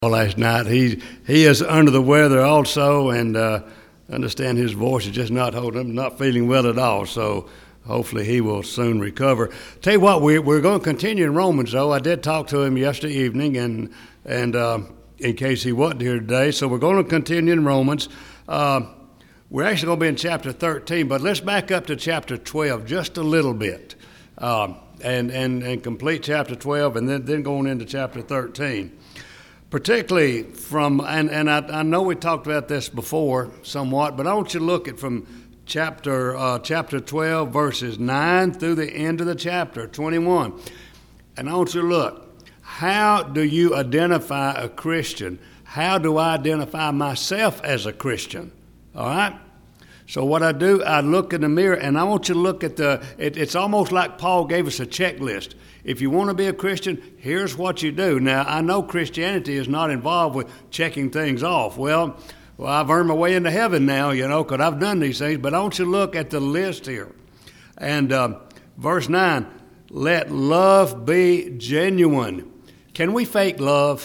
Last night. He is under the weather also, and understand his voice is just not holding him, not feeling well at all. So hopefully he will soon recover. Tell you what, we're going to continue in Romans, though. I did talk to him yesterday evening, and in case he wasn't here today, so we're going to continue in Romans. We're actually going to be in chapter 13, but let's back up to chapter 12 just a little bit, and complete chapter 12, and then going into chapter 13. Particularly from, and I know we talked about this before somewhat, but I want you to look at from chapter 12, verses 9 through the end of the chapter, 21. And I want you to look, how do you identify a Christian? How do I identify myself as a Christian? All right? So what I do, I look in the mirror, and I want you to look at it's almost like Paul gave us a checklist. If you want to be a Christian, here's what you do. Now, I know Christianity is not involved with checking things off. Well, I've earned my way into heaven now, because I've done these things. But I want you to look at the list here. And verse 9, let love be genuine. Can we fake love?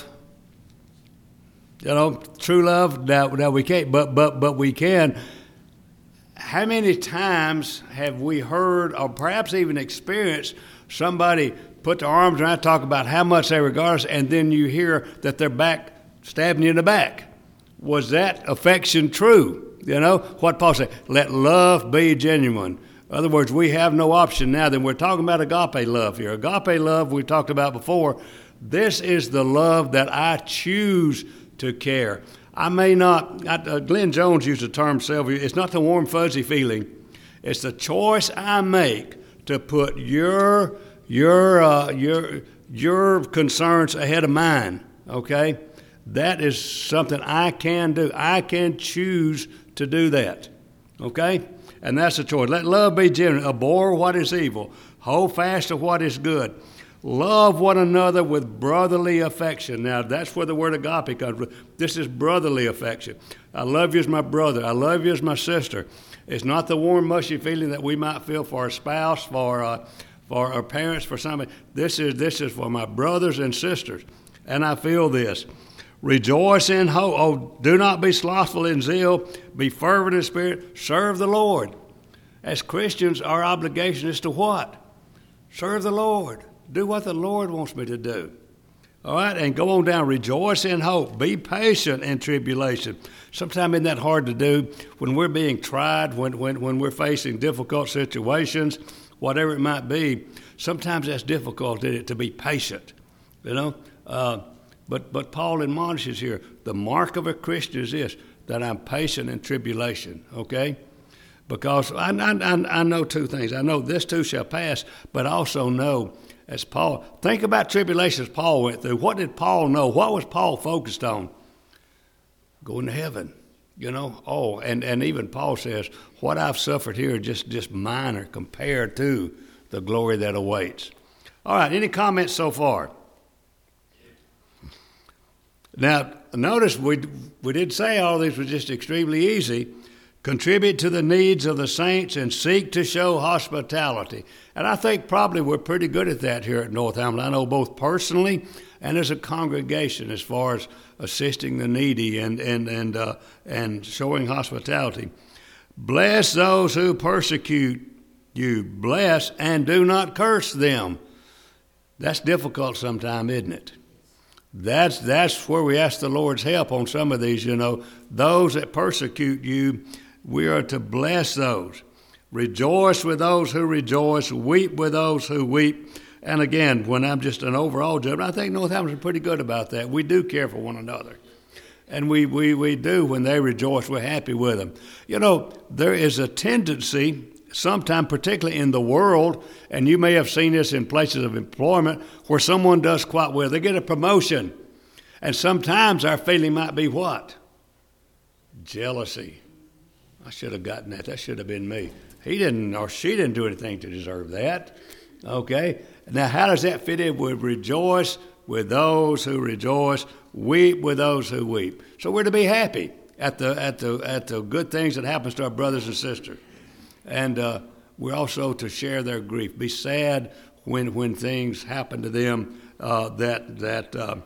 True love, that we can't, but we can. How many times have we heard or perhaps even experienced somebody put their arms around, talk about how much they regard us, and then you hear that they're back stabbing you in the back? Was that affection true? What Paul said, let love be genuine. In other words, we have no option now. Then we're talking about agape love here. Agape love we talked about before. This is the love that I choose to care. I may not, Glenn Jones used the term it's not the warm, fuzzy feeling. It's the choice I make to put your concerns ahead of mine, okay? That is something I can do. I can choose to do that, okay? And that's a choice. Let love be genuine. Abhor what is evil. Hold fast to what is good. Love one another with brotherly affection. Now, that's where the word agape comes from. This is brotherly affection. I love you as my brother. I love you as my sister. It's not the warm, mushy feeling that we might feel for our spouse, for our parents, for somebody. This is for my brothers and sisters. And I feel this. Rejoice in hope. Oh, do not be slothful in zeal. Be fervent in spirit. Serve the Lord. As Christians, our obligation is to what? Serve the Lord. Do what the Lord wants me to do. All right? And go on down. Rejoice in hope. Be patient in tribulation. Sometimes isn't that hard to do when we're being tried, when we're facing difficult situations, whatever it might be. Sometimes that's difficult to be patient, But Paul admonishes here, the mark of a Christian is this, that I'm patient in tribulation, okay? Because I know two things. I know this too shall pass, but I also know, as Paul, think about tribulations Paul went through. What did Paul know? What was Paul focused on? Going to heaven, and even Paul says, what I've suffered here is just minor compared to the glory that awaits. All right, any comments so far? Now, notice we did say all this was just extremely easy. Contribute to the needs of the saints and seek to show hospitality. And I think probably we're pretty good at that here at North Hamlin. I know both personally and as a congregation as far as assisting the needy and showing hospitality. Bless those who persecute you. Bless and do not curse them. That's difficult sometimes, isn't it? That's where we ask the Lord's help on some of these, Those that persecute you, we are to bless those. Rejoice with those who rejoice. Weep with those who weep. And again, when I'm just an overall judge, I think Northampton's pretty good about that. We do care for one another. And we do when they rejoice. We're happy with them. There is a tendency, sometimes particularly in the world, and you may have seen this in places of employment, where someone does quite well. They get a promotion. And sometimes our feeling might be what? Jealousy. I should have gotten that. That should have been me. He didn't or she didn't do anything to deserve that. Okay? Now, how does that fit in with rejoice with those who rejoice, weep with those who weep? So we're to be happy at the good things that happens to our brothers and sisters. And we're also to share their grief. Be sad when things happen to them that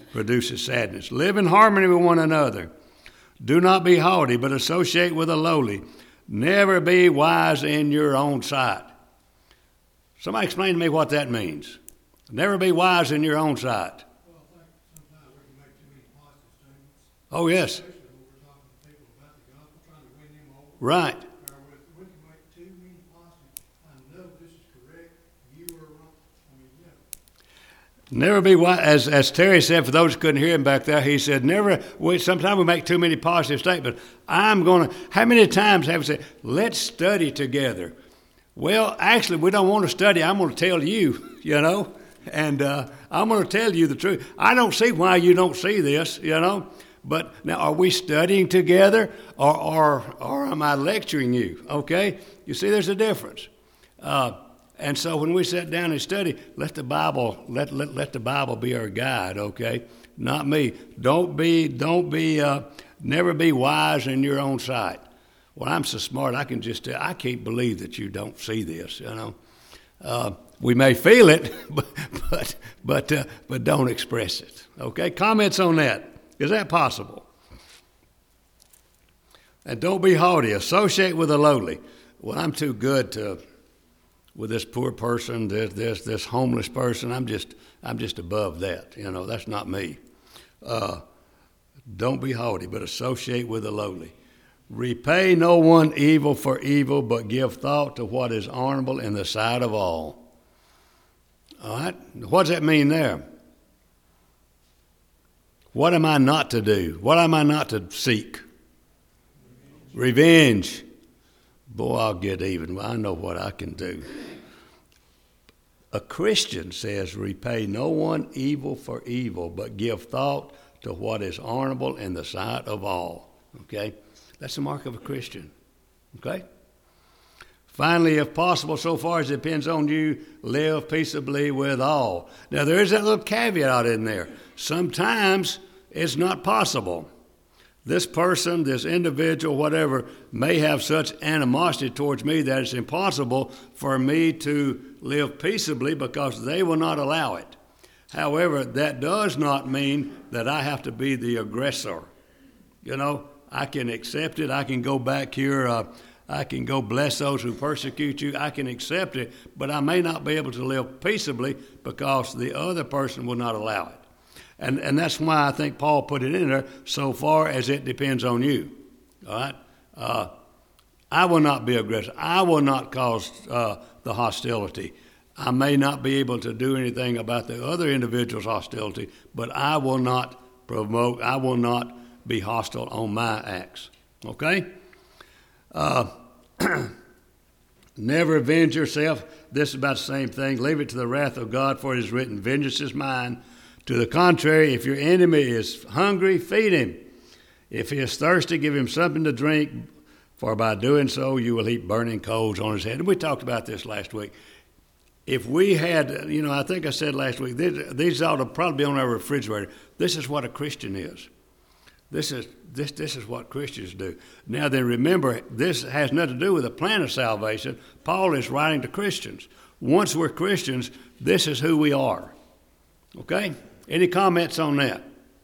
produces sadness. Live in harmony with one another. Do not be haughty, but associate with the lowly. Never be wise in your own sight. Somebody explain to me what that means. Never be wise in your own sight. Well, I think sometimes we can make too many positive statements. Oh, yes. Especially when we're talking to people about the gospel, trying to win them over. Right. Or we can make too many positive. I know this is correct. You are wrong. I mean, yeah. Never be wise. As Terry said, for those who couldn't hear him back there, he said, sometimes we make too many positive statements. How many times have we said, let's study together? Well, actually, we don't want to study. I'm going to tell you, and I'm going to tell you the truth. I don't see why you don't see this, But now, are we studying together, or am I lecturing you? Okay, you see, there's a difference. And so, when we sit down and study, let the Bible be our guide. Okay, not me. Never be wise in your own sight. Well, I'm so smart, I can't believe that you don't see this, We may feel it, but don't express it. Okay, comments on that. Is that possible? And don't be haughty. Associate with the lowly. Well, I'm too good with this poor person, this homeless person. I'm just above that. That's not me. Don't be haughty, but associate with the lowly. Repay no one evil for evil, but give thought to what is honorable in the sight of all. All right? What does that mean there? What am I not to do? What am I not to seek? Revenge. Boy, I'll get even. I know what I can do. A Christian says, repay no one evil for evil, but give thought to what is honorable in the sight of all. Okay? That's the mark of a Christian. Okay? Finally, if possible, so far as it depends on you, live peaceably with all. Now, there is that little caveat in there. Sometimes it's not possible. This person, this individual, whatever, may have such animosity towards me that it's impossible for me to live peaceably because they will not allow it. However, that does not mean that I have to be the aggressor. I can accept it. I can go back here. I can go bless those who persecute you. I can accept it, but I may not be able to live peaceably because the other person will not allow it. And that's why I think Paul put it in there, so far as it depends on you. All right? I will not be aggressive. I will not cause the hostility. I may not be able to do anything about the other individual's hostility, but I will not provoke. I will not be hostile on my acts. Okay? Never avenge yourself. This is about the same thing. Leave it to the wrath of God, for it is written, vengeance is mine. To the contrary, if your enemy is hungry, feed him. If he is thirsty, give him something to drink, for by doing so you will heap burning coals on his head. And we talked about this last week. If we had, I think I said last week, these ought to probably be on our refrigerator. This is what a Christian is. This is what Christians do. Now then, remember, this has nothing to do with the plan of salvation. Paul is writing to Christians. Once we're Christians, this is who we are. Okay? Any comments on that?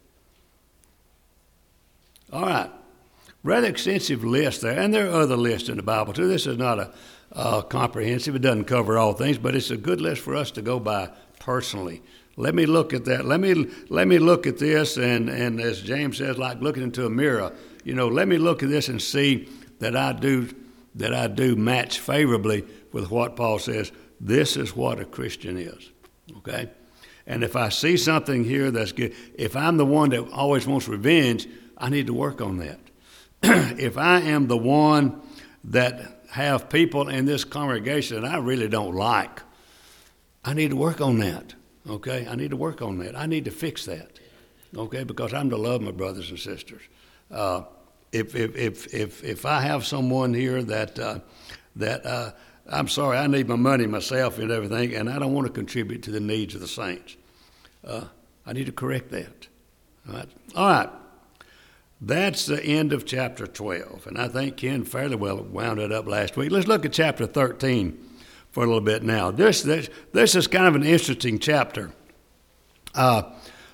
All right. Rather extensive list there, and there are other lists in the Bible too. This is not a comprehensive. It doesn't cover all things, but it's a good list for us to go by personally. Let me look at that. Let me look at this, and as James says, like looking into a mirror. Let me look at this and see that I do match favorably with what Paul says. This is what a Christian is. Okay? And if I see something here that's good, if I'm the one that always wants revenge, I need to work on that. If I am the one that have people in this congregation that I really don't like, I need to work on that. Okay, I need to work on that. I need to fix that. Okay, because I'm to love my brothers and sisters. If I have someone here that I'm sorry, I need my money myself and everything, and I don't want to contribute to the needs of the saints, I need to correct that. All right. That's the end of chapter 12, and I think Ken fairly well wound it up last week. Let's look at chapter 13 for a little bit now. This is kind of an interesting chapter.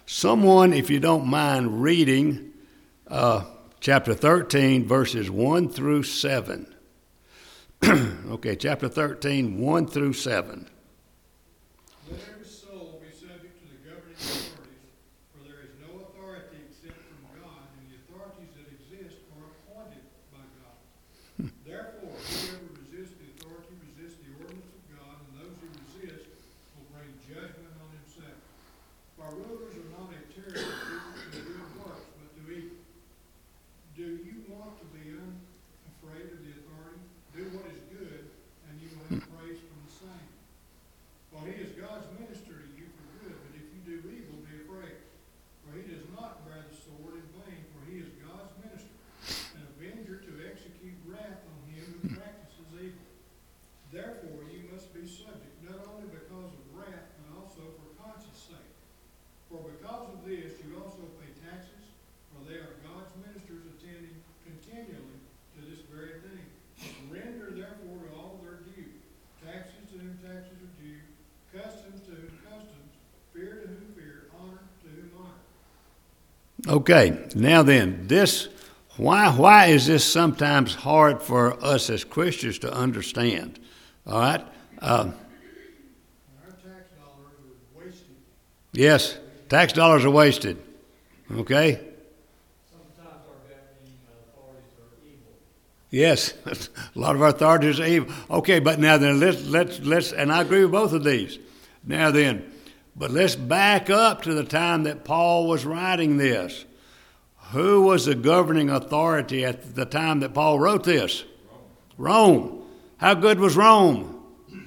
Someone, if you don't mind reading chapter 13, verses 1 through 7. Okay, chapter 13, 1 through 7. Let every soul be subject to the governing authorities, for there is no authority except from God, and the authorities that exist are appointed by God. Therefore, whoever resists the authority resists the ordinance of God, and those who resist will bring judgment on himself. For rulers are not a terror to people to do good works, but to evil. Do you want to be unafraid of the authority? Do what is good, and you will have praise from the same. For he is God's minister to you for good, but if you do evil, be afraid. For he does not bear the sword in vain, for he is God's minister, an avenger to execute wrath on him who practices evil. Therefore you must be subject, not only because of wrath, but also for conscience sake. For because of this you also pay taxes, for they are God's ministers attending continually to this very thing. Render therefore to all their due, taxes to whom taxes are due, customs to whom customs, fear to whom fear, honor to whom honor. Okay, now then, why is this sometimes hard for us as Christians to understand? All right? Our tax dollars are wasted. Yes, tax dollars are wasted. Okay? Sometimes our governing authorities are evil. Yes, a lot of our authorities are evil. Okay, but now then, let's, and I agree with both of these. Now then, but let's back up to the time that Paul was writing this. Who was the governing authority at the time that Paul wrote this? Rome. How good was Rome?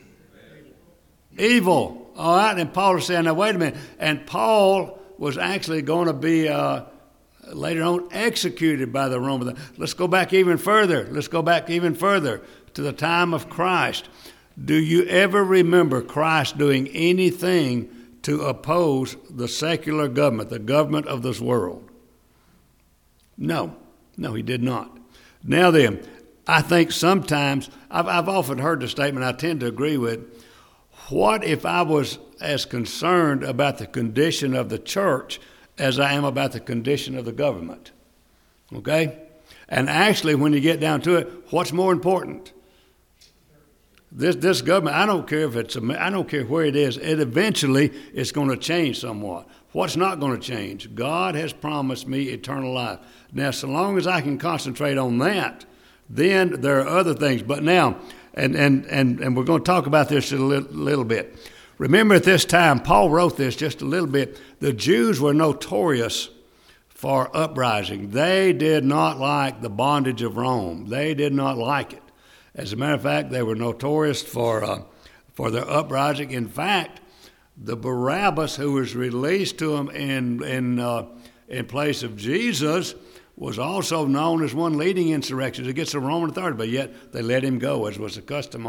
Evil. All right, and Paul is saying, now wait a minute. And Paul was actually going to be later on executed by the Romans. Let's go back even further. To the time of Christ. Do you ever remember Christ doing anything to oppose the secular government, the government of this world? No, he did not. Now then, I think sometimes, I've often heard the statement I tend to agree with, what if I was as concerned about the condition of the church as I am about the condition of the government? Okay? And actually, when you get down to it, what's more important? This government, I don't care where it is, it eventually is going to change somewhat. What's not going to change? God has promised me eternal life. Now, so long as I can concentrate on that, then there are other things. But now, and we're going to talk about this a little bit. Remember at this time, Paul wrote this just a little bit, the Jews were notorious for uprising. They did not like the bondage of Rome. They did not like it. As a matter of fact, they were notorious for their uprising. In fact, the Barabbas who was released to them in place of Jesus was also known as one leading insurrections against the Roman authority, but yet they let him go, as was the custom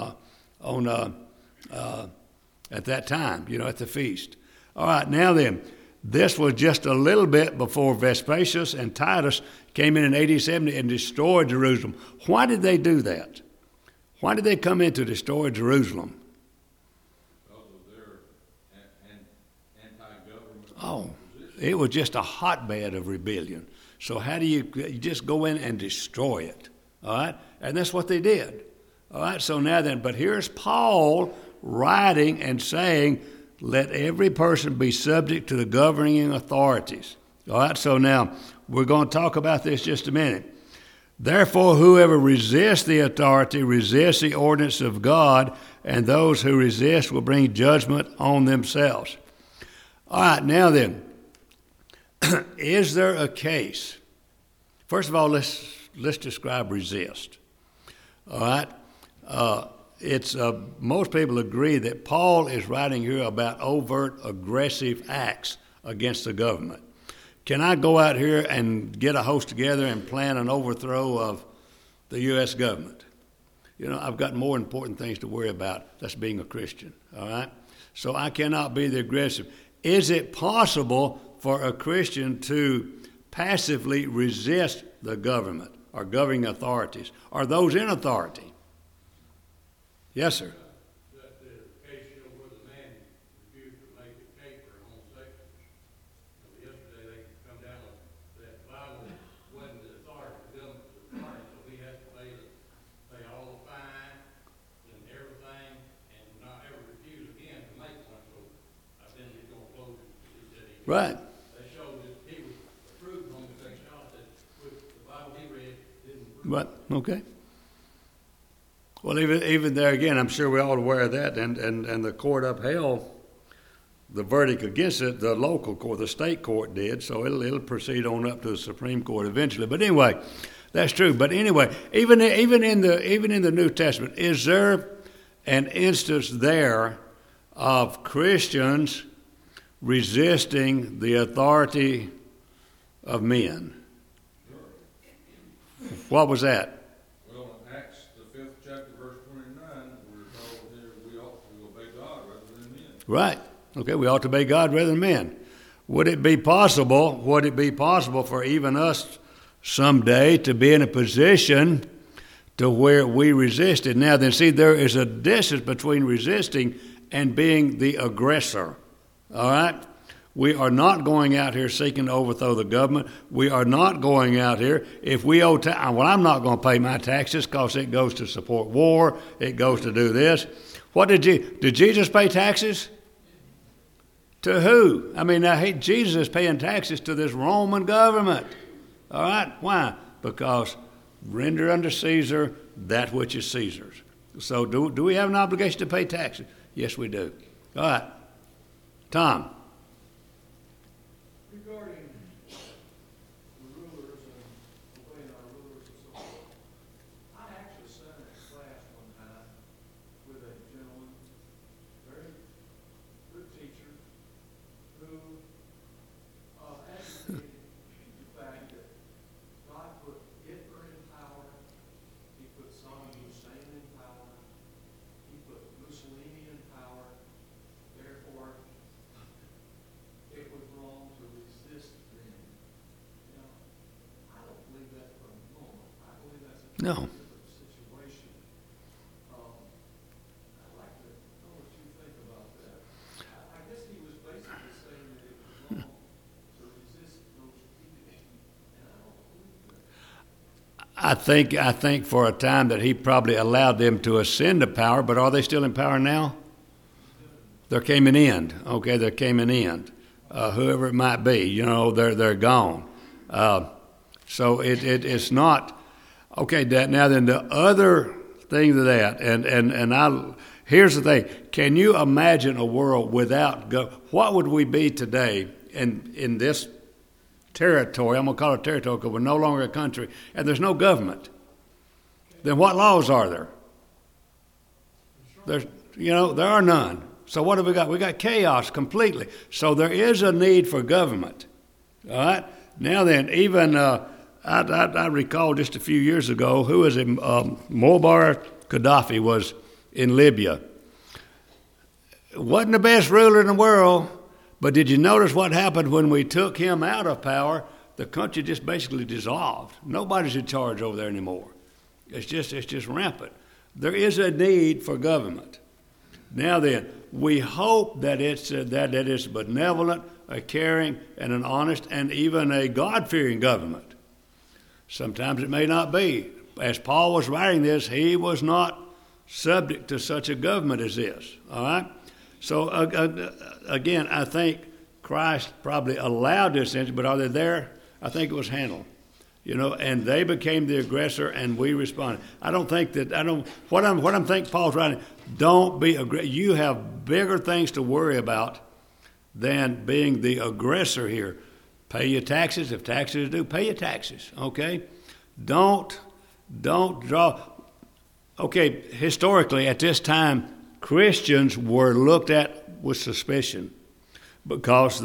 at that time, at the feast. All right, now then, this was just a little bit before Vespasius and Titus came in AD 70 and destroyed Jerusalem. Why did they do that? Why did they come in to destroy Jerusalem? Because of their anti-government. Oh, it was just a hotbed of rebellion. So how do you just go in and destroy it? All right? And that's what they did. All right? So now then, but here's Paul writing and saying, let every person be subject to the governing authorities. All right? So now, we're going to talk about this just a minute. Therefore, whoever resists the authority resists the ordinance of God, and those who resist will bring judgment on themselves. All right, now then, is there a case? First of all, let's describe resist. All right? Most people agree that Paul is writing here about overt aggressive acts against the government. Can I go out here and get a host together and plan an overthrow of the U.S. government? I've got more important things to worry about. That's being a Christian, all right? So I cannot be the aggressive. Is it possible for a Christian to passively resist the government or governing authorities or those in authority? Yes, sir. That the case where the man refused to make a cake for homosexuals. Right. They showed that he was approved homosexuality, which the Bible he read didn't prove. Right. Okay. Well, even there again, I'm sure we're all aware of that, and the court upheld the verdict against it. The local court, the state court did, so it'll proceed on up to the Supreme Court eventually. But anyway, that's true. But anyway, even in the New Testament, is there an instance there of Christians resisting the authority of men? What was that? Well, in Acts, the 5th chapter, verse 29, we're told here we ought to obey God rather than men. Right. Okay, we ought to obey God rather than men. Would it be possible for even us someday to be in a position to where we resisted? Now then, see, there is a distance between resisting and being the aggressor. All right? We are not going out here seeking to overthrow the government. We are not going out here. If we owe well, I'm not going to pay my taxes because it goes to support war. It goes to do this. Did Jesus pay taxes? To who? I mean, Jesus is paying taxes to this Roman government. All right? Why? Because render unto Caesar that which is Caesar's. So do we have an obligation to pay taxes? Yes, we do. All right. Tom. Regarding the rulers and obeying our rulers and so forth, I actually sat in a class one time with a gentleman, very good teacher, who advocated the fact that God put Hitler in power, he put Saddam Hussein in power, he put Mussolini in power, therefore it was wrong to resist them. You know, I don't believe that for a moment. I believe that's a No. different situation. I'd like to know what you think about that. I guess he was basically saying that it was wrong to resist those people, and I don't believe that. I think for a time that he probably allowed them to ascend to power, but are they still in power now? There came an end. Okay, there came an end. Whoever it might be, they're gone. So it's not okay. Now then, the other thing to that, and here's the thing: can you imagine a world without God? What would we be today in this territory? I'm going to call it territory because we're no longer a country, and there's no government. Then what laws are there? There are none. So what have we got? We got chaos completely. So there is a need for government. All right. Now then, even I recall just a few years ago, who was it? Muammar Gaddafi was in Libya. Wasn't the best ruler in the world, but did you notice what happened when we took him out of power? The country just basically dissolved. Nobody's in charge over there anymore. It's just rampant. There is a need for government. Now then, we hope that it's benevolent, a caring, and an honest, and even a God-fearing government. Sometimes it may not be. As Paul was writing this, he was not subject to such a government as this. All right? So, again, I think Christ probably allowed this, but are they there? I think it was handled. And they became the aggressor, and we responded. What I'm thinking Paul's writing, don't be aggressive. You have bigger things to worry about than being the aggressor here. Pay your taxes. If taxes are due, pay your taxes, okay? Don't draw. Okay, historically, at this time, Christians were looked at with suspicion because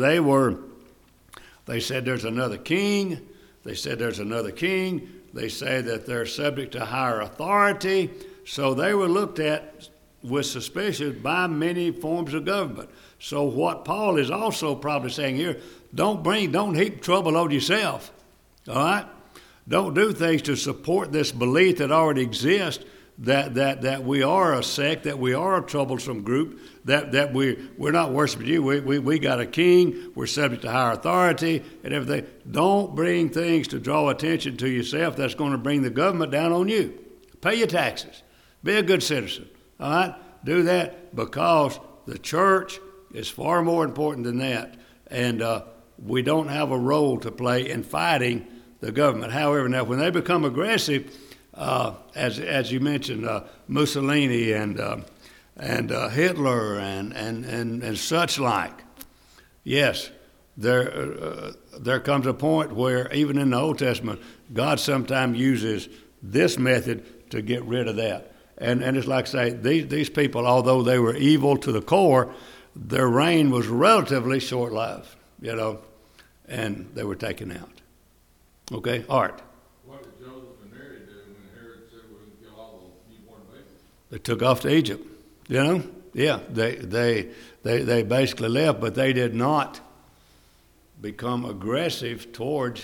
they said there's another king. They said there's another king. They say that they're subject to higher authority. So they were looked at with suspicion by many forms of government. So what Paul is also probably saying here, don't heap trouble on yourself. All right? Don't do things to support this belief that already exists that we are a sect, that we are a troublesome group, that we're not worshiping you. We got a king. We're subject to higher authority and everything. Don't bring things to draw attention to yourself that's going to bring the government down on you. Pay your taxes. Be a good citizen. All right? Do that because the church is far more important than that. And we don't have a role to play in fighting the government. However, now when they become aggressive, as you mentioned, Mussolini and Hitler and such like, yes, there comes a point where even in the Old Testament, God sometimes uses this method to get rid of that. And it's like I say, these people, although they were evil to the core, their reign was relatively short-lived, and they were taken out. Okay, Art. What did Joseph and Mary do when Herod said we're going to kill all the newborn babies? They took off to Egypt, Yeah, they basically left, but they did not become aggressive towards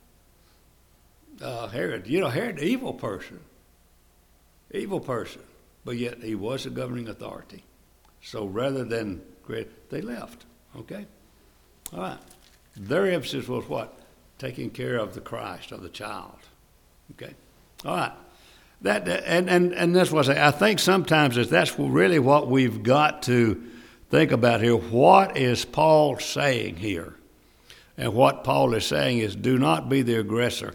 Herod. Herod, evil person, but yet he was a governing authority. So rather than they left. Okay, all right. Their emphasis was what? Taking care of the Christ, of the child. Okay, all right. And that's what I think sometimes that's really what we've got to think about here. What is Paul saying here? And what Paul is saying is, do not be the aggressor.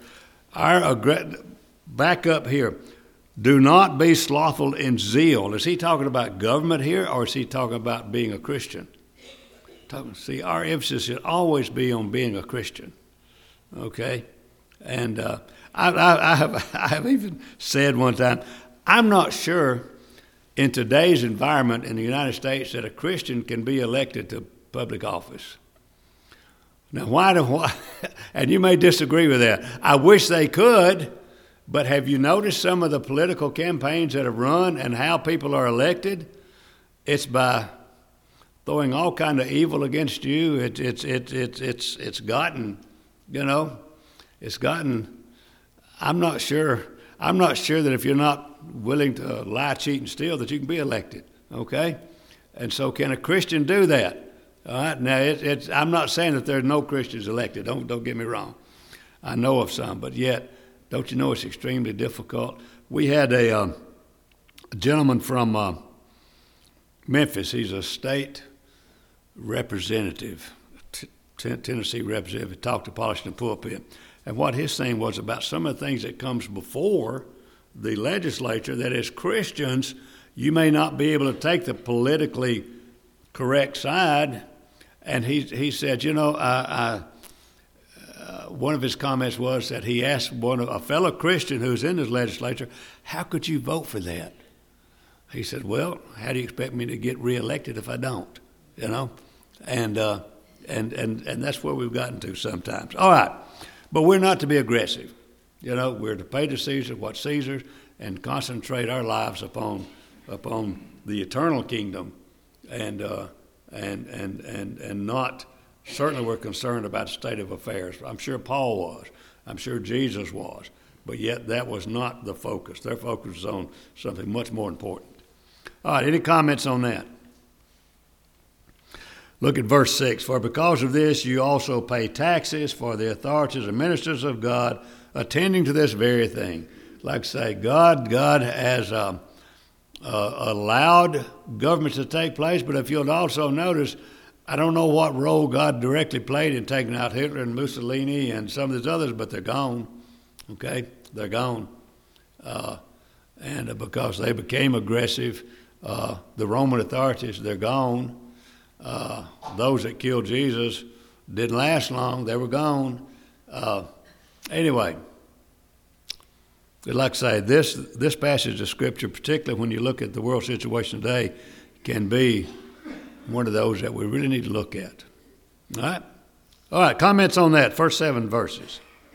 Back up here. Do not be slothful in zeal. Is he talking about government here, or is he talking about being a Christian? See, our emphasis should always be on being a Christian. Okay? And I have even said one time, I'm not sure in today's environment in the United States that a Christian can be elected to public office. Now, why? And you may disagree with that. I wish they could, but have you noticed some of the political campaigns that have run and how people are elected? It's by throwing all kind of evil against you. It's gotten. I'm not sure that if you're not willing to lie, cheat, and steal, that you can be elected. Okay, and so can a Christian do that? All right. Now, I'm not saying that there's no Christians elected. Don't get me wrong. I know of some, but yet, don't you know it's extremely difficult? We had a gentleman from Memphis. He's a state representative, Tennessee representative. Talked to Polish in the pulpit, and what his thing was about some of the things that comes before the legislature. That as Christians, you may not be able to take the politically correct side. And he said, one of his comments was that he asked a fellow Christian who's in his legislature, how could you vote for that? He said, well, how do you expect me to get reelected if I don't? And that's where we've gotten to sometimes. All right, but we're not to be aggressive. We're to pay to Caesar what's Caesar's and concentrate our lives upon the eternal kingdom, and not. Certainly we're concerned about the state of affairs. I'm sure Paul was. I'm sure Jesus was. But yet that was not the focus. Their focus was on something much more important. All right, any comments on that? Look at verse 6. For because of this you also pay taxes, for the authorities and ministers of God attending to this very thing. Like I say, God has allowed governments to take place, but if you'll also notice, I don't know what role God directly played in taking out Hitler and Mussolini and some of these others, but they're gone. Okay? They're gone. And because they became aggressive, the Roman authorities, they're gone. Those that killed Jesus didn't last long. They were gone. Anyway, like I say, this passage of Scripture, particularly when you look at the world situation today, can be one of those that we really need to look at. All right, comments on that, first 7 verses.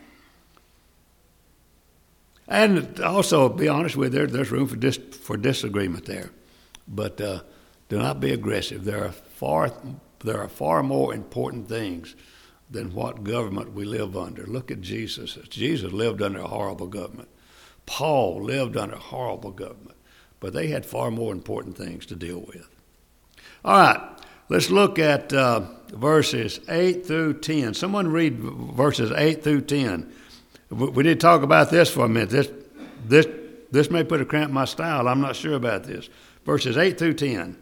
And also, be honest with you, there's room for disagreement there. But do not be aggressive. There are far more important things than what government we live under. Look at Jesus. Jesus lived under a horrible government. Paul lived under horrible government. But they had far more important things to deal with. All right, let's look at verses 8 through 10. Someone read verses 8 through 10. We did talk about this for a minute. This may put a cramp in my style. I'm not sure about this. Verses 8 through 10.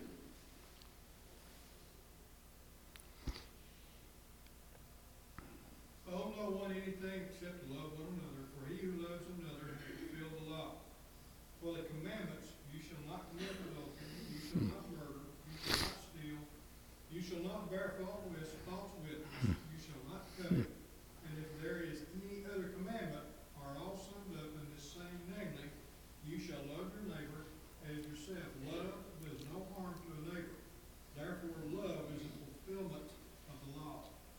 anything except to love one another, for he who loves another has fulfilled the law. For the commandments, you shall not commit adultery, you shall not murder, you shall not steal, you shall not bear false witness, you shall not covet. And if there is any other commandment, are all summed up in this same, namely, you shall love your neighbor as yourself. Love does no harm to a neighbor. Therefore, love is a fulfillment of the law.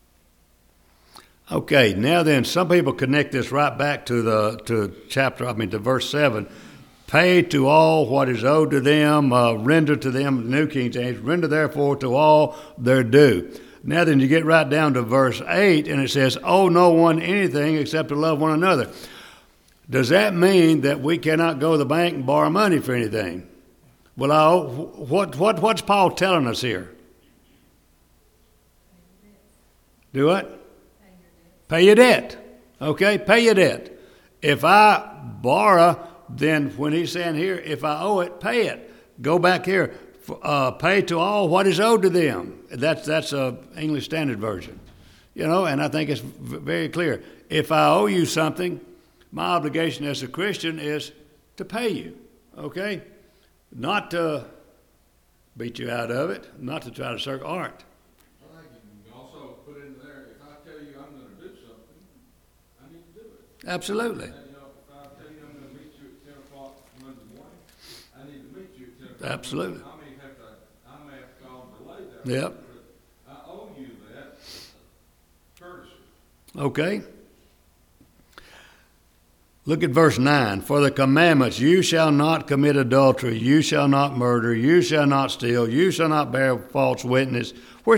Okay, now then, some people connect this right back to to verse 7. Pay to all what is owed to them, render to them, New King James, render therefore to all their due. Now then, you get right down to verse 8, and it says, owe no one anything except to love one another. Does that mean that we cannot go to the bank and borrow money for anything? Well, what's Paul telling us here? Do what? Pay your debt. Okay, pay your debt. If I borrow, then when he's saying here, if I owe it, pay it. Go back here. Pay to all what is owed to them. That's a English Standard Version. And I think it's very clear. If I owe you something, my obligation as a Christian is to pay you. Okay? Not to beat you out of it, not to try to circle art. I think you can also put in there, if I tell you I'm going to do something, I need to do it. Absolutely. And, if I tell you I'm going to meet you at 10 o'clock Monday morning, I need to meet you at 10 o'clock. Absolutely. I may have to call and delay that. Yep. But I owe you that courtesy. Okay. Look at verse 9. For the commandments, you shall not commit adultery, you shall not murder, you shall not steal, you shall not bear false witness. What's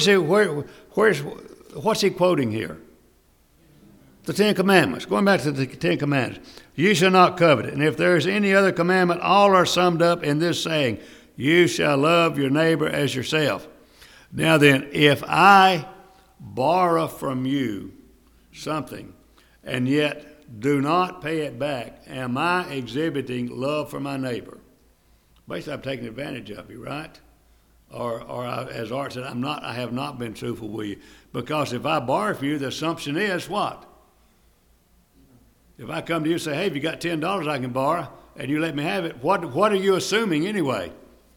he quoting here? The Ten Commandments. Going back to the Ten Commandments. You shall not covet. And if there is any other commandment, all are summed up in this saying, you shall love your neighbor as yourself. Now then, if I borrow from you something, and yet do not pay it back, am I exhibiting love for my neighbor? Basically, I'm taking advantage of you, right? Or as Art said, I have not been truthful with you. Because if I borrow from you, the assumption is what? If I come to you and say, hey, have you got $10 I can borrow, and you let me have it, what are you assuming anyway?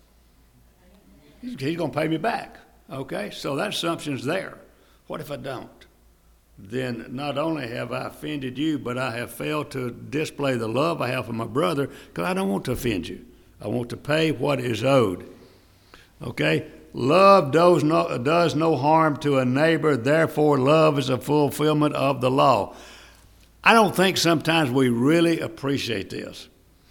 He's going to pay me back. Okay? So that assumption's there. What if I don't? Then not only have I offended you, but I have failed to display the love I have for my brother, because I don't want to offend you. I want to pay what is owed. Okay? Love does no harm to a neighbor, therefore love is a fulfillment of the law. I don't think sometimes we really appreciate this.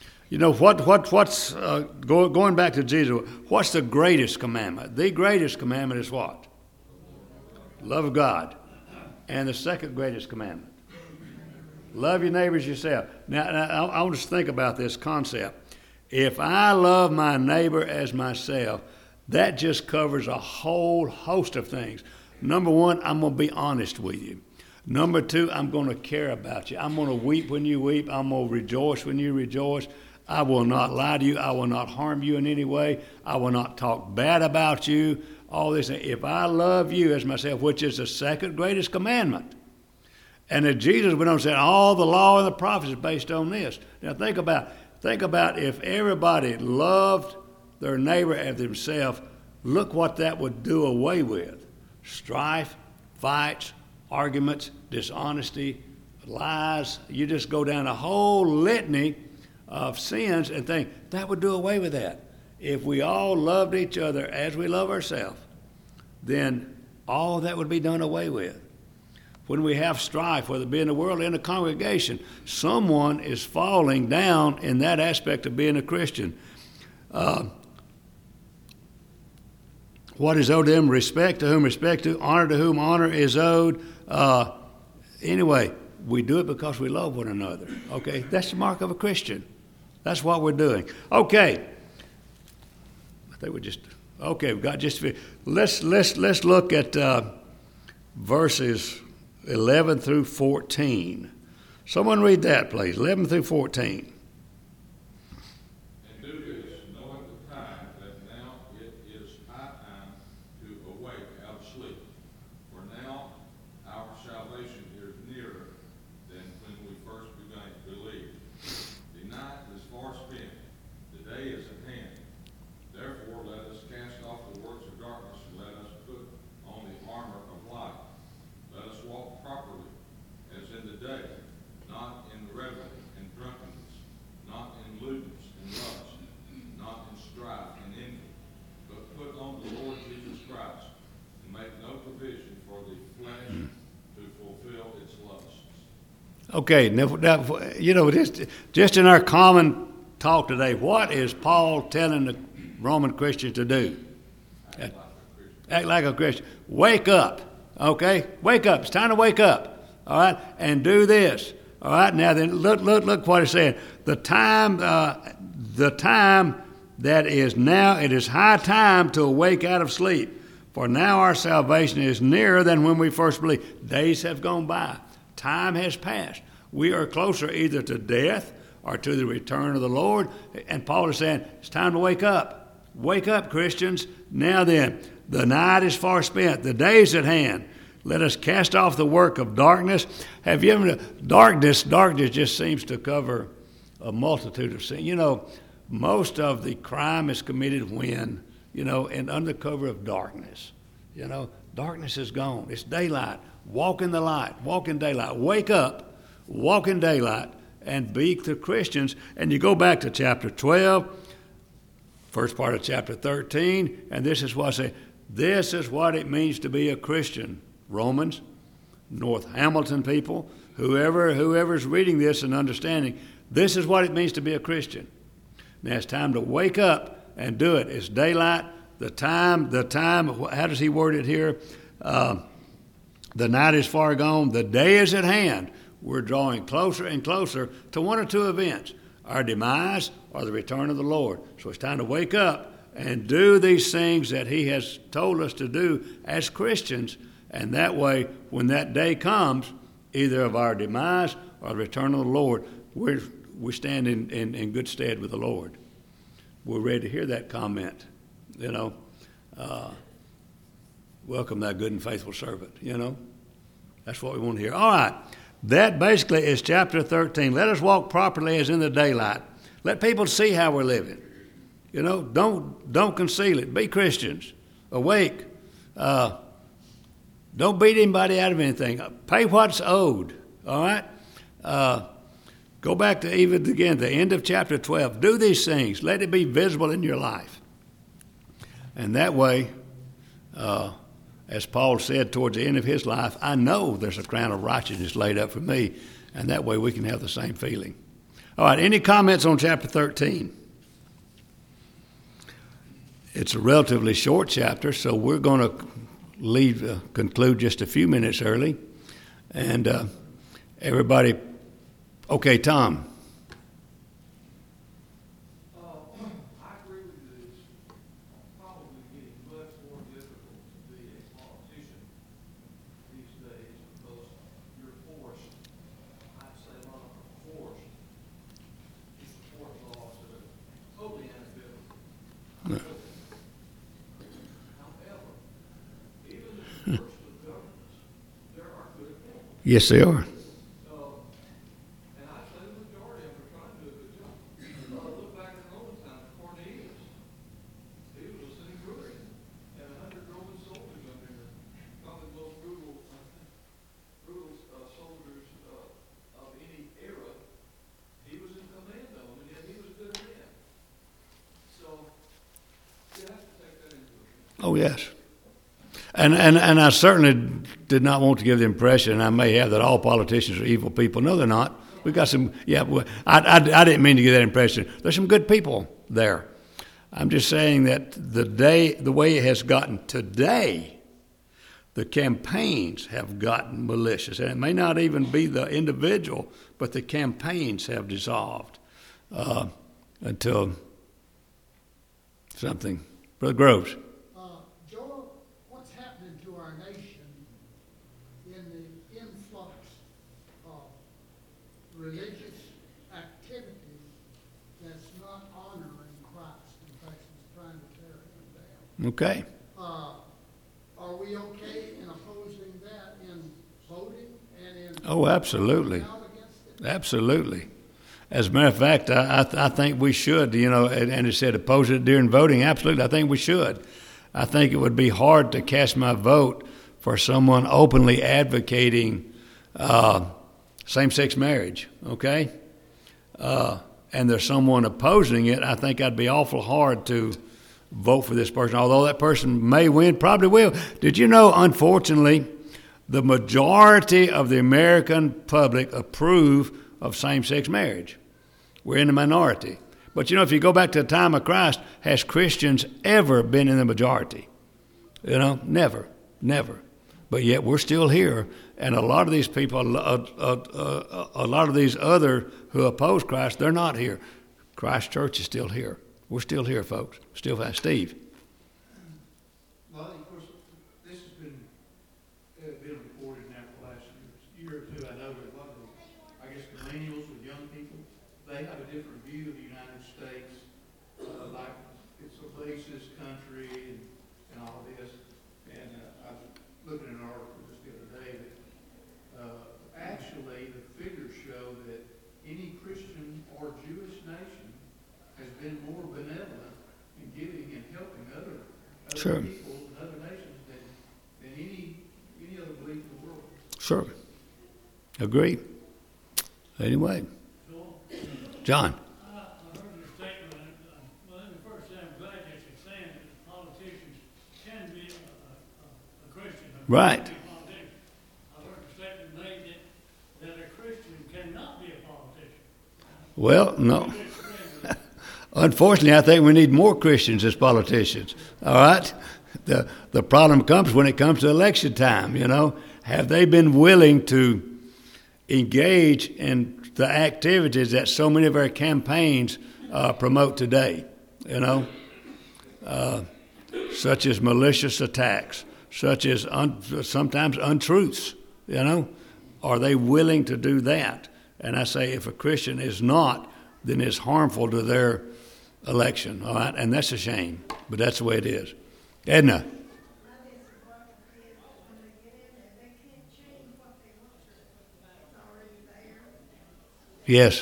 What's going back to Jesus, what's the greatest commandment? The greatest commandment is what? Love of God. And the second greatest commandment, love your neighbors yourself. Now I want us to think about this concept. If I love my neighbor as myself, that just covers a whole host of things. Number one, I'm going to be honest with you. Number two, I'm going to care about you. I'm going to weep when you weep. I'm going to rejoice when you rejoice. I will not lie to you. I will not harm you in any way. I will not talk bad about you. All this. If I love you as myself, which is the second greatest commandment. And as Jesus went on and said, all the law and the prophets is based on this. Now think about if everybody loved their neighbor as themselves, look what that would do away with. Strife, fights, arguments, dishonesty, lies. You just go down a whole litany of sins and think that would do away with that. If we all loved each other as we love ourselves, then all that would be done away with. When we have strife, whether it be in the world or in a congregation, someone is falling down in that aspect of being a Christian. What is owed to them? Respect to whom respect to, honor to whom honor is owed. Anyway, we do it because we love one another. Okay, that's the mark of a Christian. That's what we're doing. Okay. We've got just. Let's look at verses 11 through 14. Someone read that, please. 11 through 14. And do this, knowing the time that now it is high time to awake out of sleep. For now our salvation is nearer than Okay, now, you know, just in our common talk today, what is Paul telling the Roman Christians to do? Act like a Christian. Wake up, okay? Wake up. It's time to wake up, all right? And do this, all right? Now then, look what it's saying. The time that is now, it is high time to awake out of sleep. For now our salvation is nearer than when we first believed. Days have gone by. Time has passed. We are closer either to death or to the return of the Lord. And Paul is saying, it's time to wake up. Wake up, Christians. Now then, the night is far spent. The day is at hand. Let us cast off the work of darkness. Have you ever, darkness just seems to cover a multitude of sins. You know, most of the crime is committed when, you know, and under cover of darkness. You know, darkness is gone. It's daylight. Walk in the light. Walk in daylight. Wake up. Walk in daylight and be the Christians. And you go back to chapter 12, first part of chapter 13, and this is what I say. This is what it means to be a Christian. Romans, North Hamilton people, whoever's reading this and understanding, this is what it means to be a Christian. Now it's time to wake up and do it. It's daylight. The time, how does he word it here? The night is far gone. The day is at hand. We're drawing closer and closer to one or two events, our demise or the return of the Lord. So it's time to wake up and do these things that he has told us to do as Christians. And that way, when that day comes, either of our demise or the return of the Lord, we stand in good stead with the Lord. We're ready to hear that comment, you know. Welcome, thy good and faithful servant, you know. That's what we want to hear. All right. That basically is chapter 13. Let us walk properly as in the daylight. Let people see how we're living. You know, don't conceal it. Be Christians. Awake. Don't beat anybody out of anything. Pay what's owed. All right? Go back to even again the end of chapter 12. Do these things. Let it be visible in your life. And that way, as Paul said towards the end of his life, I know there's a crown of righteousness laid up for me. And that way we can have the same feeling. All right, any comments on chapter 13? It's a relatively short chapter, so we're going to conclude just a few minutes early. And everybody, okay, Tom. I agree with you. It's probably getting much more difficult to be a politician these days because you're forced, I'd say a lot of them are forced, to support laws that are totally unbiblical. However, even in the worst of governments, there are good people. Yes, they are. And I'd say the majority of them are trying to do a good job. Look back in Roman times, Cornelius. He was a centurion, and 100 Roman soldiers under him. Probably the most brutal soldiers of any era. He was in command of them, and yet he was a good man. So you have to take that into account. Oh, yes. And I certainly did not want to give the impression, and I may have, that all politicians are evil people. No, they're not. We got some, I didn't mean to give that impression. There's some good people there. I'm just saying that the way it has gotten today, the campaigns have gotten malicious. And it may not even be the individual, but the campaigns have dissolved until something. Brother Groves. Joel, what's happening to our nation in the influx of religious activity that's not honoring Christ? In fact, it's trying to tear him down. Okay. Are we okay in opposing that in voting and in Oh, absolutely. out against it? Absolutely. As a matter of fact, I think we should, you know, and it said oppose it during voting. Absolutely, I think we should. I think it would be hard to cast my vote for someone openly advocating same-sex marriage, okay? And there's someone opposing it, I think I'd be awful hard to vote for this person. Although that person may win, probably will. Did you know, unfortunately, the majority of the American public approve of same-sex marriage. We're in the minority. But, if you go back to the time of Christ, has Christians ever been in the majority? Never. But yet we're still here, and a lot of these people, a lot of these other who oppose Christ, they're not here. Christ Church is still here. We're still here, folks. Still have Steve. Well, of course, this has been reported now for the last year or two. I know that a lot of, millennials with young people, they have a different view of the United States, like it's a racist country and all this. And I was looking at an article just the other day that actually the figures show that any Christian or Jewish nation has been more benevolent in giving and helping other Sure. people and other nations than any other belief in the world. Sure. Agree. Anyway. John. I heard your statement. Let me first say I'm glad that you're saying that politicians can be a Christian. Right. I heard the statement made that a Christian cannot be a politician. Well, no. Unfortunately, I think we need more Christians as politicians. All right? The problem comes when it comes to election time, Have they been willing to engage in the activities that so many of our campaigns promote today, such as malicious attacks, such as sometimes untruths, Are they willing to do that? And I say if a Christian is not, then it's harmful to their election, all right? And that's a shame, but that's the way it is. Edna. Yes.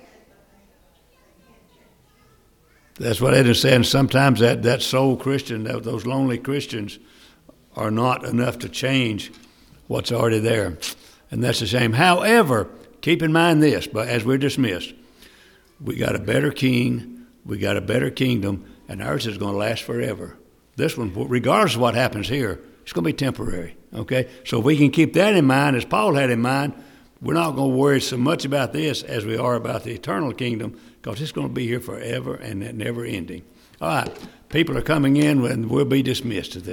That's what Edna's saying. Sometimes that soul Christian, those lonely Christians, are not enough to change what's already there. And that's a shame. However, keep in mind this, but as we're dismissed, we got a better king, we got a better kingdom, and ours is going to last forever. This one, regardless of what happens here, it's going to be temporary, okay? So if we can keep that in mind, as Paul had in mind, we're not going to worry so much about this as we are about the eternal kingdom, because it's going to be here forever and never ending. All right, people are coming in, and we'll be dismissed at this.